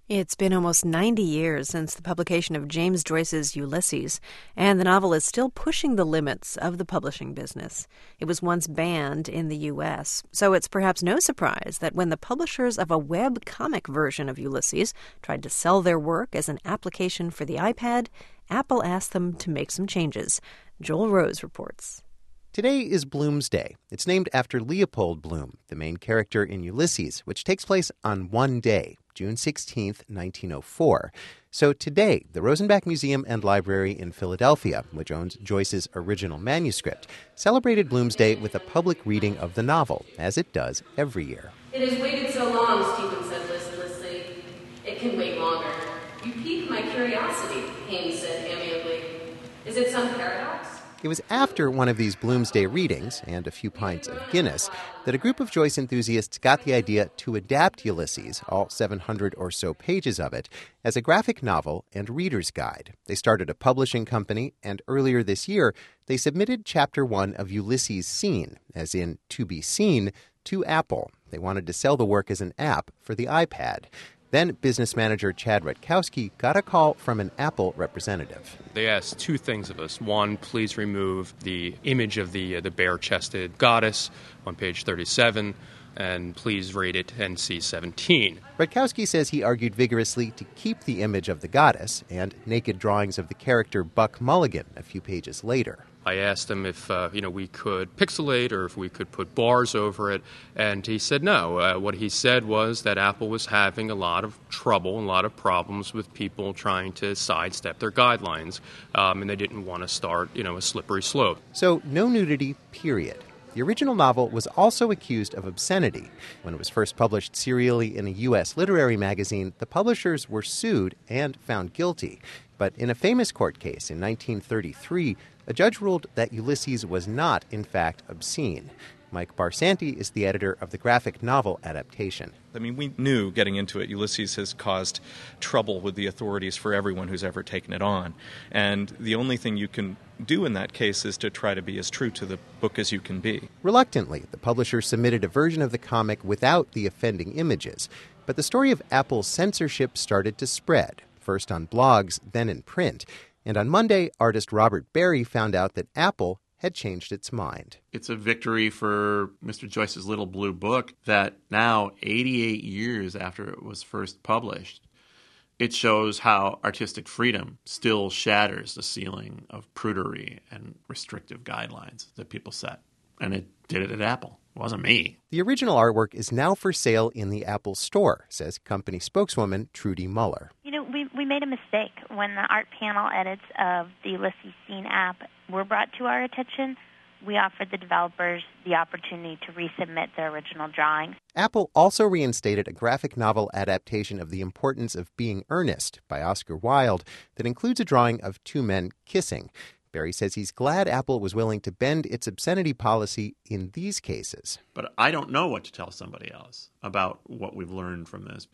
It's been almost 90 years since the publication of James Joyce's Ulysses, and the novel is still pushing the limits of the publishing business. It was once banned in the U.S., so it's perhaps no surprise that when the publishers of a web comic version of Ulysses tried to sell their work as an application for the iPad, Apple asked them to make some changes. Joel Rose reports. Today is Bloom's Day. It's named after Leopold Bloom, the main character in Ulysses, which takes place on one day, June 16th, 1904. So today, the Rosenbach Museum and Library in Philadelphia, which owns Joyce's original manuscript, celebrated Bloom's Day with a public reading of the novel, as it does every year. It has waited so long, Stephen said listlessly. It can wait longer. You pique my curiosity, Haynes said amiably. Is it some paradox? It was after one of these Bloom's Day readings, and a few pints of Guinness, that a group of Joyce enthusiasts got the idea to adapt Ulysses, all 700 or so pages of it, as a graphic novel and reader's guide. They started a publishing company, and earlier this year, they submitted Chapter 1 of Ulysses Seen, as in to be seen, to Apple. They wanted to sell the work as an app for the iPad. Then business manager Chad Rutkowski got a call from an Apple representative. They asked two things of us. One, please remove the image of the bare-chested goddess on page 37, and please rate it NC-17. Rutkowski says he argued vigorously to keep the image of the goddess and naked drawings of the character Buck Mulligan a few pages later. I asked him if we could pixelate or if we could put bars over it, and he said no. What he said was that Apple was having a lot of trouble, a lot of problems with people trying to sidestep their guidelines, and they didn't want to start, a slippery slope. So no nudity, period. The original novel was also accused of obscenity. When it was first published serially in a U.S. literary magazine, the publishers were sued and found guilty. But in a famous court case in 1933, a judge ruled that Ulysses was not, in fact, obscene. Mike Barsanti is the editor of the graphic novel adaptation. We knew getting into it, Ulysses has caused trouble with the authorities for everyone who's ever taken it on. And the only thing you can do in that case is to try to be as true to the book as you can be. Reluctantly, the publisher submitted a version of the comic without the offending images. But the story of Apple's censorship started to spread, first on blogs, then in print. And on Monday, artist Robert Berry found out that Apple had changed its mind. It's a victory for Mr. Joyce's Little Blue Book that now, 88 years after it was first published, it shows how artistic freedom still shatters the ceiling of prudery and restrictive guidelines that people set. And it did it at Apple. It wasn't me. The original artwork is now for sale in the Apple Store, says company spokeswoman Trudy Muller. We made a mistake. When the art panel edits of the Ulysses Seen app were brought to our attention, we offered the developers the opportunity to resubmit their original drawings. Apple also reinstated a graphic novel adaptation of The Importance of Being Earnest by Oscar Wilde that includes a drawing of two men kissing. Berry says he's glad Apple was willing to bend its obscenity policy in these cases. But I don't know what to tell somebody else about what we've learned from this.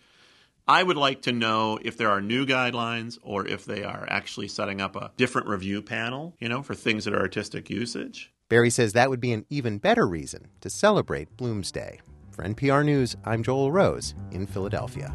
I would like to know if there are new guidelines or if they are actually setting up a different review panel, for things that are artistic usage. Berry says that would be an even better reason to celebrate Bloom's Day. For NPR News, I'm Joel Rose in Philadelphia.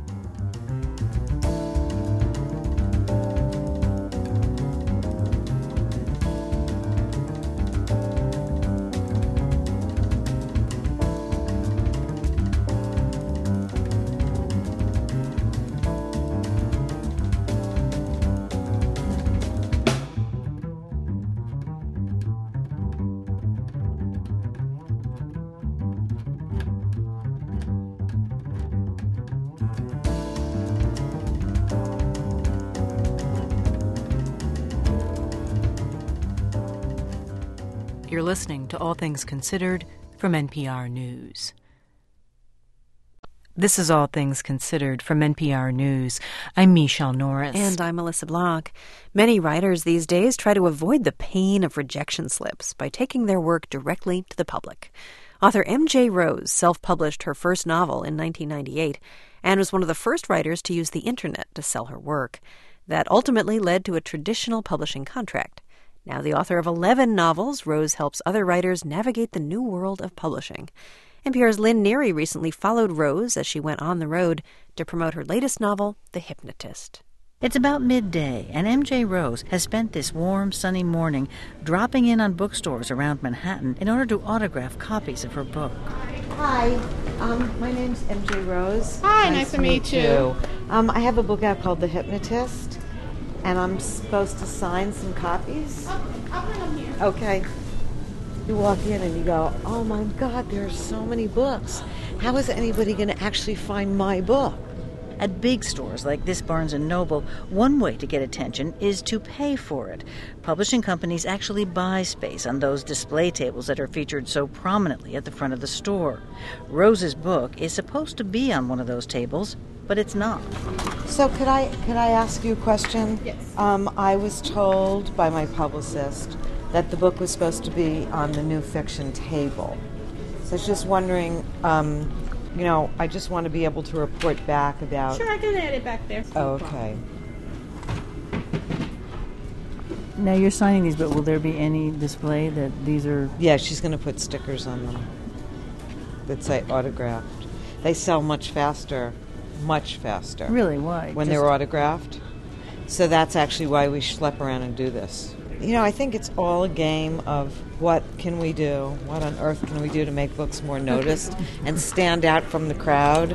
You're listening to All Things Considered from NPR News. This is All Things Considered from NPR News. I'm Michelle Norris. And I'm Melissa Block. Many writers these days try to avoid the pain of rejection slips by taking their work directly to the public. Author M.J. Rose self-published her first novel in 1998 and was one of the first writers to use the internet to sell her work. That ultimately led to a traditional publishing contract. Now the author of 11 novels, Rose helps other writers navigate the new world of publishing. NPR's Lynn Neary recently followed Rose as she went on the road to promote her latest novel, The Hypnotist. It's about midday, and MJ Rose has spent this warm, sunny morning dropping in on bookstores around Manhattan in order to autograph copies of her book. Hi, my name's MJ Rose. Hi, nice to meet you. I have a book out called The Hypnotist, and I'm supposed to sign some copies. I'll bring them here. Okay. You walk in and you go, oh my God, there are so many books. How is anybody going to actually find my book? At big stores like this Barnes & Noble, one way to get attention is to pay for it. Publishing companies actually buy space on those display tables that are featured so prominently at the front of the store. Rose's book is supposed to be on one of those tables, but it's not. So could I ask you a question? Yes. I was told by my publicist that the book was supposed to be on the new fiction table. So I was just wondering, I just want to be able to report back about... Sure, I can add it back there. Oh, okay. Now you're signing these, but will there be any display that these are... Yeah, she's going to put stickers on them that say autographed. They sell much faster. Really? Why? When they're autographed. So that's actually why we schlep around and do this. I think it's all a game of what can we do, what on earth can we do to make books more noticed and stand out from the crowd.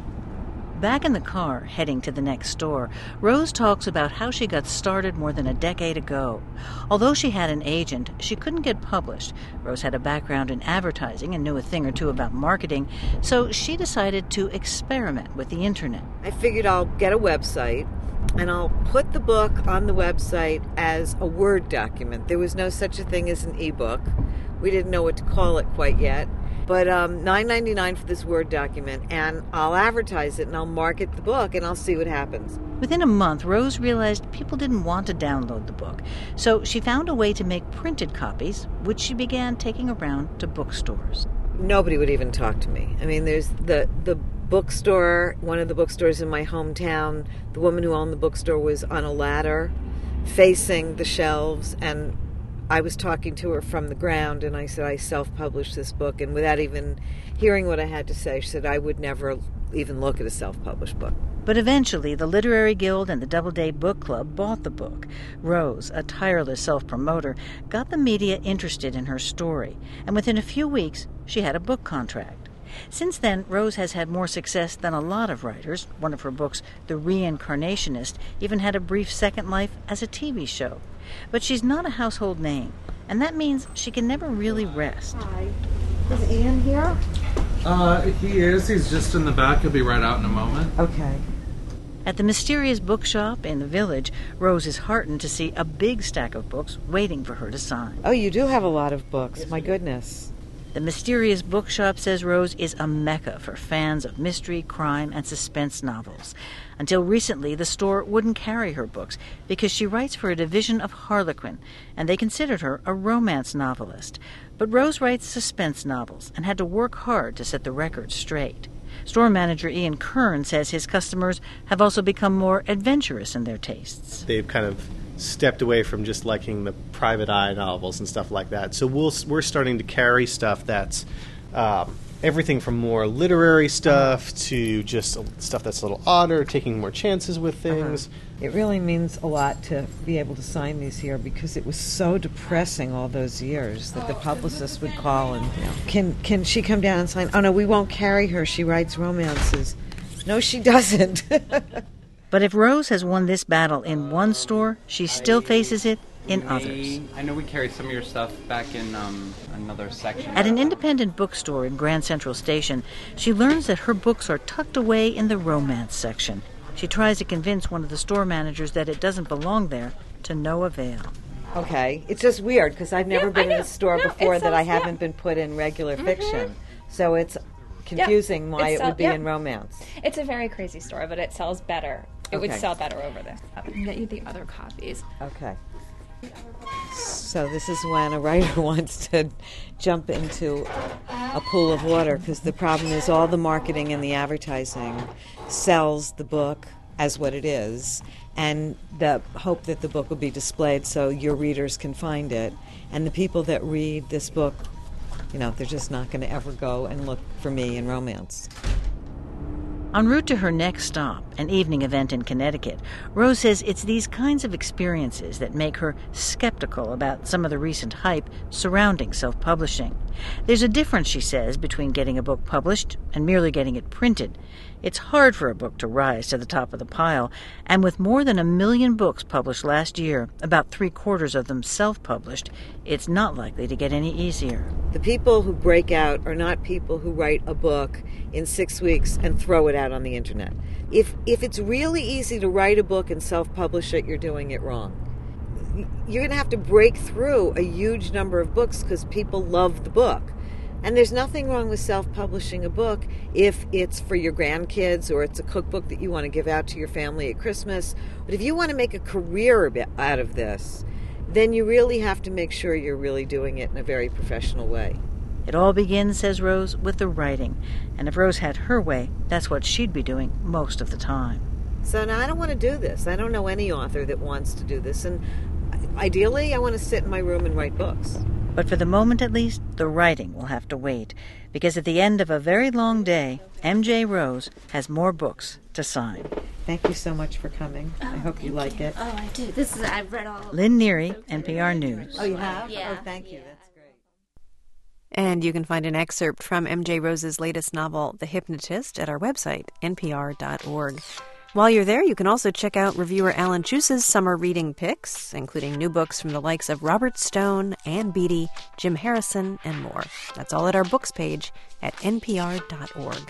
Back in the car, heading to the next store, Rose talks about how she got started more than a decade ago. Although she had an agent, she couldn't get published. Rose had a background in advertising and knew a thing or two about marketing, so she decided to experiment with the internet. I figured I'll get a website, and I'll put the book on the website as a Word document. There was no such a thing as an e-book. We didn't know what to call it quite yet. But $9.99 for this Word document, and I'll advertise it, and I'll market the book, and I'll see what happens. Within a month, Rose realized people didn't want to download the book, so she found a way to make printed copies, which she began taking around to bookstores. Nobody would even talk to me. I mean, there's the bookstore, one of the bookstores in my hometown. The woman who owned the bookstore was on a ladder facing the shelves, and I was talking to her from the ground, and I said, I self-published this book, and without even hearing what I had to say, she said I would never even look at a self-published book. But eventually, the Literary Guild and the Doubleday Book Club bought the book. Rose, a tireless self-promoter, got the media interested in her story, and within a few weeks, she had a book contract. Since then, Rose has had more success than a lot of writers. One of her books, The Reincarnationist, even had a brief second life as a TV show. But she's not a household name, and that means she can never really rest. Hi. Is Ian here? He is. He's just in the back. He'll be right out in a moment. Okay. At the mysterious bookshop in the village, Rose is heartened to see a big stack of books waiting for her to sign. Oh, you do have a lot of books. My goodness. The mysterious bookshop, says Rose, is a mecca for fans of mystery, crime, and suspense novels. Until recently, the store wouldn't carry her books because she writes for a division of Harlequin, and they considered her a romance novelist. But Rose writes suspense novels and had to work hard to set the record straight. Store manager Ian Kern says his customers have also become more adventurous in their tastes. They've kind of stepped away from just liking the private eye novels and stuff like that. So we're starting to carry stuff that's everything from more literary stuff to just stuff that's a little odder, taking more chances with things. It really means a lot to be able to sign these here because it was so depressing all those years that the publicist would call and, can she come down and sign? Oh, no, we won't carry her. She writes romances. No, she doesn't. But if Rose has won this battle in one store, she still faces it in others. I know we carry some of your stuff back in another section. At an independent bookstore in Grand Central Station, she learns that her books are tucked away in the romance section. She tries to convince one of the store managers that it doesn't belong there, to no avail. Okay. It's just weird because I've never been in a store before that I haven't been put in regular fiction. So it's confusing why it would be in romance. It's a very crazy store, but it sells better. It would sell better over there. I can get you the other copies. Okay. So this is when a writer wants to jump into a pool of water because the problem is all the marketing and the advertising sells the book as what it is and the hope that the book will be displayed so your readers can find it. And the people that read this book they're just not going to ever go and look for me in romance. En route to her next stop, an evening event in Connecticut, Rose says it's these kinds of experiences that make her skeptical about some of the recent hype surrounding self-publishing. There's a difference, she says, between getting a book published and merely getting it printed. It's hard for a book to rise to the top of the pile, and with more than 1 million books published last year, about 3/4 of them self-published, it's not likely to get any easier. The people who break out are not people who write a book in 6 weeks and throw it out on the internet. If it's really easy to write a book and self-publish it, you're doing it wrong. You're going to have to break through a huge number of books because people love the book. And there's nothing wrong with self-publishing a book if it's for your grandkids or it's a cookbook that you want to give out to your family at Christmas. But if you want to make a career out of this, then you really have to make sure you're really doing it in a very professional way. It all begins, says Rose, with the writing. And if Rose had her way, that's what she'd be doing most of the time. So now I don't want to do this. I don't know any author that wants to do this. And ideally, I want to sit in my room and write books. But for the moment, at least, the writing will have to wait. Because at the end of a very long day, MJ Rose has more books to sign. Thank you so much for coming. I hope you like it. Oh, I do. I've read all of it. Lynn Neary, NPR News. Oh, you have? Yeah. Oh, thank you. That's great. And you can find an excerpt from MJ Rose's latest novel, The Hypnotist, at our website, npr.org. While you're there, you can also check out reviewer Alan Chuse's summer reading picks, including new books from the likes of Robert Stone, Ann Beattie, Jim Harrison, and more. That's all at our books page at npr.org.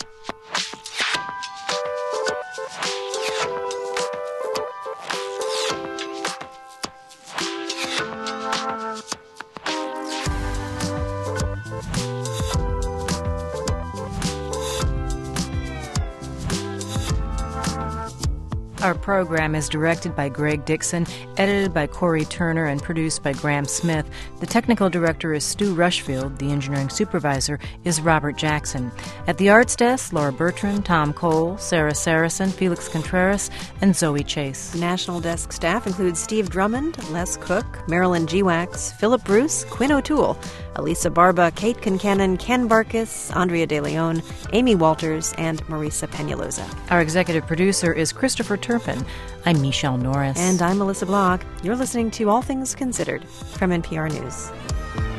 Our program is directed by Greg Dixon, edited by Corey Turner, and produced by Graham Smith. The technical director is Stu Rushfield. The engineering supervisor is Robert Jackson. At the arts desk, Laura Bertrand, Tom Cole, Sarah Saracen, Felix Contreras, and Zoe Chase. National desk staff includes Steve Drummond, Les Cook, Marilyn G-Wax, Philip Bruce, Quinn O'Toole, Elisa Barba, Kate Concannon, Ken Barkis, Andrea De Leon, Amy Walters, and Marisa Peñalosa. Our executive producer is Christopher Turpin. I'm Michelle Norris. And I'm Melissa Block. You're listening to All Things Considered from NPR News.